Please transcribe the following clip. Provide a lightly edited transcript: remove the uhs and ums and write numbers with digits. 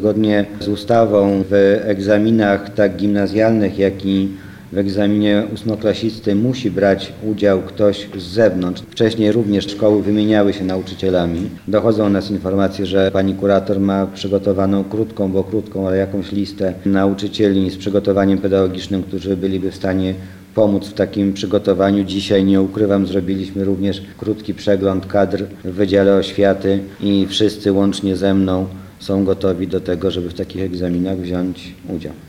zgodnie z ustawą w egzaminach tak gimnazjalnych, jak i w egzaminie ósmoklasisty musi brać udział ktoś z zewnątrz. Wcześniej również szkoły wymieniały się nauczycielami. Dochodzą do nas informacje, że pani kurator ma przygotowaną krótką, ale jakąś listę nauczycieli z przygotowaniem pedagogicznym, którzy byliby w stanie pomóc w takim przygotowaniu. Dzisiaj, nie ukrywam, zrobiliśmy również krótki przegląd kadr w Wydziale Oświaty i wszyscy łącznie ze mną są gotowi do tego, żeby w takich egzaminach wziąć udział.